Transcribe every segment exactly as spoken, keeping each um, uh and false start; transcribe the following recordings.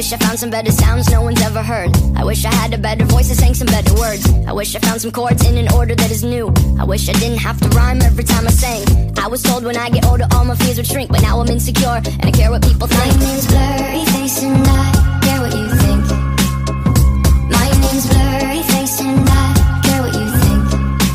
wish I found some better sounds no one's ever heard. I wish I had a better voice that sang some better words. I wish I found some chords in an order that is new. I wish I didn't have to rhyme every time I sang. I was told when I get older all my fears would shrink, but now I'm insecure and I care what people think. My name's Blurry Face and I care what you think. My name's Blurry Face and I care what you think.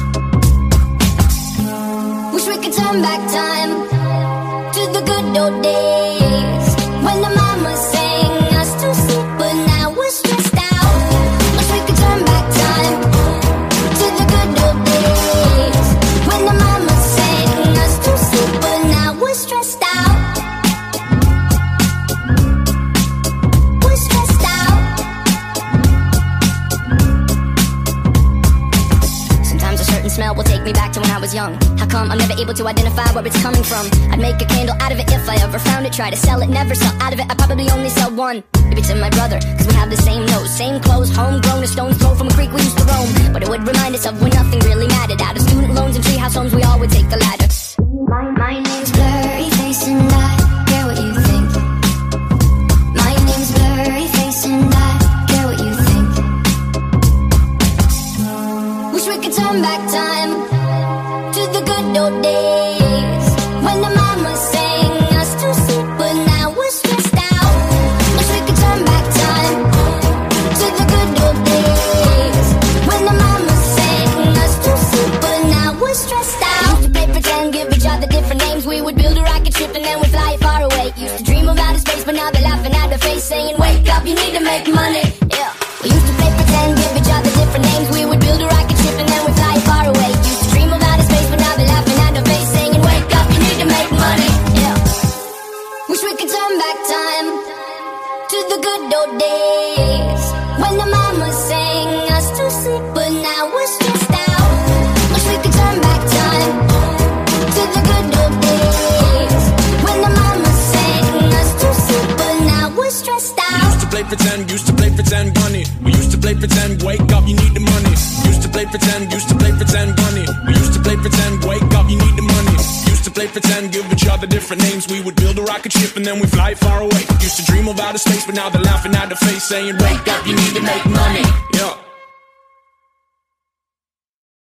Wish we could turn back time to the good old days when the mama sang us to sleep, but now we're stressed out. Wish we could turn back time to the good old days when the mama sang us to sleep, but now we're stressed out. We're stressed out. Sometimes a certain smell will take me back to when I was young. How come I'm never able to identify where it's coming from? I'd make a candle out of it if I ever found it. Try to sell it, never sell out of it. I probably only sell one. Maybe to my brother, cause we have the same nose, same clothes, homegrown, a stone's throw from a creek we used to roam. But it would remind us of when nothing really mattered. Out of student loans and treehouse homes, we all would take the ladder. My, my name's Blurry Face and I care what you think. My name's Blurry Face and I care what you think. Wish we could turn back time to the good old days when the mama sang us to sleep, but now we're stressed out. Wish we could turn back time to the good old days when the mama sang us to sleep, but now we're stressed out. Used to play pretend, give each other different names. We would build a rocket ship and then we'd fly it far away. Used to dream of outer space, but now they're laughing at the face, saying, wake up, you need to make money. Yeah. We used to play pretend, give each other different names. We would build a rocket ship and then we'd fly it far away. Used to dream of outer space, but now they're laughing at the face, saying, wake up, you need to make money. Yeah. Wish we could turn back time to the good old days when the mama sang us to sleep, but now we're stressed out. Wish we could turn back time to the good old days when the mama sang us to sleep, but now we're stressed out. We used to play pretend, used to play pretend bunny. We used to play pretend, wake up, you need the money. Used to play pretend, used to play pretend bunny. We used to play pretend, wake up, you need the money. Used to play pretend, give each other different names. We would build a rocket ship and then we fly far away. Used to dream of outer space, but now they're laughing at the face, saying, wake up, you need to make money. Yeah.